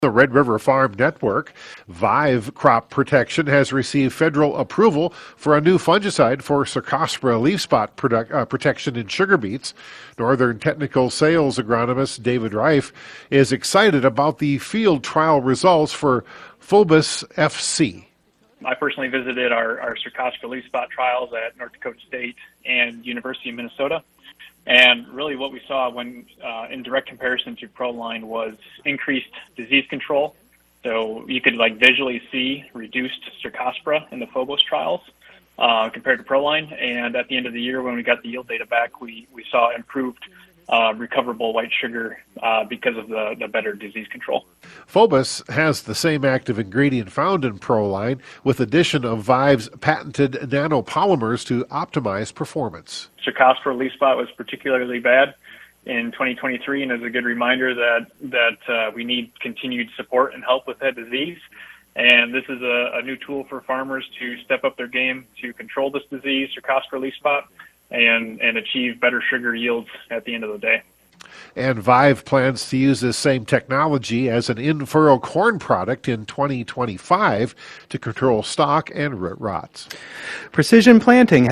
The Red River Farm Network, Vive Crop Protection, has received federal approval for a new fungicide for Cercospora leaf spot protection in sugar beets. Northern Technical Sales agronomist David Reif is excited about the field trial results for Phobos FC. I personally visited our Cercospora leaf spot trials at North Dakota State and University of Minnesota. And really what we saw when in direct comparison to Proline was increased disease control. So you could visually see reduced Cercospora in the Phobos trials compared to Proline. And at the end of the year, when we got the yield data back, we saw improved recoverable white sugar because of the better disease control. Phobos has the same active ingredient found in Proline with addition of Vive's patented nanopolymers to optimize performance. Cercospora leaf spot was particularly bad in 2023, and is a good reminder that we need continued support and help with that disease. And this is a new tool for farmers to step up their game to control this disease, Cercospora leaf spot, and achieve better sugar yields at the end of the day. And Vive plans to use this same technology as an in-furrow corn product in 2025 to control stalk and root rots. Precision Planting